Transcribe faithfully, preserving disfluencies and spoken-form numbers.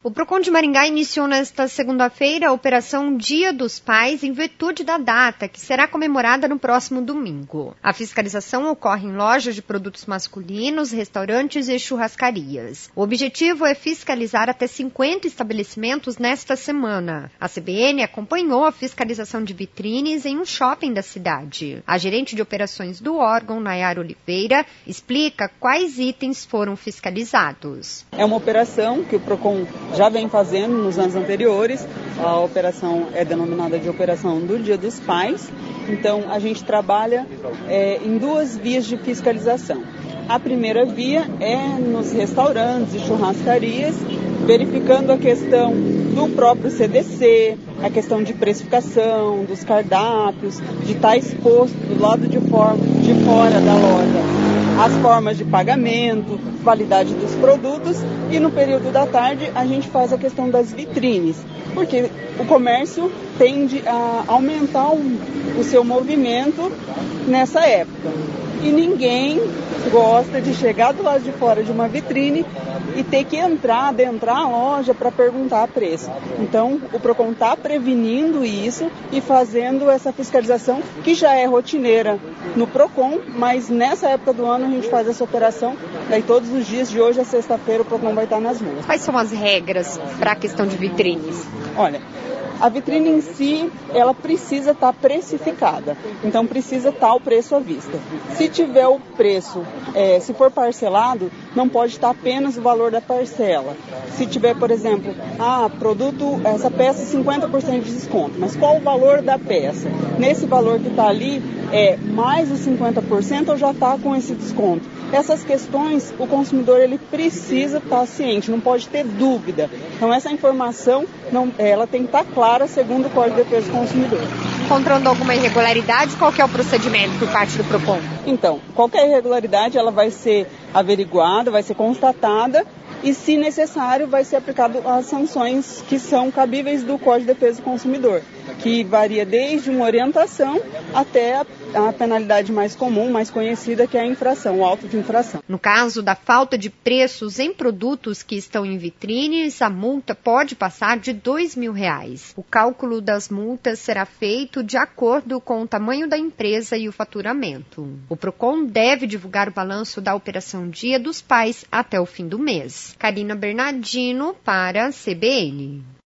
O Procon de Maringá iniciou nesta segunda-feira a Operação Dia dos Pais em virtude da data, que será comemorada no próximo domingo. A fiscalização ocorre em lojas de produtos masculinos, restaurantes e churrascarias. O objetivo é fiscalizar até cinquenta estabelecimentos nesta semana. A C B N acompanhou a fiscalização de vitrines em um shopping da cidade. A gerente de operações do órgão, Nayara Oliveira, explica quais itens foram fiscalizados. É uma operação que o Procon já vem fazendo nos anos anteriores. A operação é denominada de Operação do Dia dos Pais. Então, a gente trabalha é, em duas vias de fiscalização. A primeira via é nos restaurantes e churrascarias, verificando a questão do próprio C D C, a questão de precificação, dos cardápios, de estar exposto do lado de fora, de fora da loja as formas de pagamento, validade dos produtos, e no período da tarde a gente faz a questão das vitrines, porque o comércio tende a aumentar o, o seu movimento nessa época. E ninguém gosta de chegar do lado de fora de uma vitrine e ter que entrar, adentrar a loja para perguntar preço. Então, o Procon está prevenindo isso e fazendo essa fiscalização que já é rotineira no Procon, mas nessa época do ano a gente faz essa operação. Daí todos os dias, de hoje a sexta-feira, o Procon vai estar nas ruas. Quais são as regras para a questão de vitrines? Olha, a vitrine em si, ela precisa estar precificada, então precisa estar o preço à vista. Se tiver o preço, é, se for parcelado, não pode estar apenas o valor da parcela. Se tiver, por exemplo, ah, produto, essa peça cinquenta por cento de desconto, mas qual o valor da peça? Nesse valor que está ali, é mais os cinquenta por cento ou já está com esse desconto? Essas questões, o consumidor ele precisa estar ciente, não pode ter dúvida. Então, essa informação não, ela tem que estar clara segundo o Código de Defesa do Consumidor. Encontrando alguma irregularidade, qual que é o procedimento por parte do Procon? Então, qualquer irregularidade ela vai ser averiguada, vai ser constatada e, se necessário, vai ser aplicado as sanções que são cabíveis do Código de Defesa do Consumidor, que varia desde uma orientação até a, a penalidade mais comum, mais conhecida, que é a infração, o auto de infração. No caso da falta de preços em produtos que estão em vitrines, a multa pode passar de dois mil reais. O cálculo das multas será feito de acordo com o tamanho da empresa e o faturamento. O Procon deve divulgar o balanço da Operação Dia dos Pais até o fim do mês. Karina Bernardino para a C B N.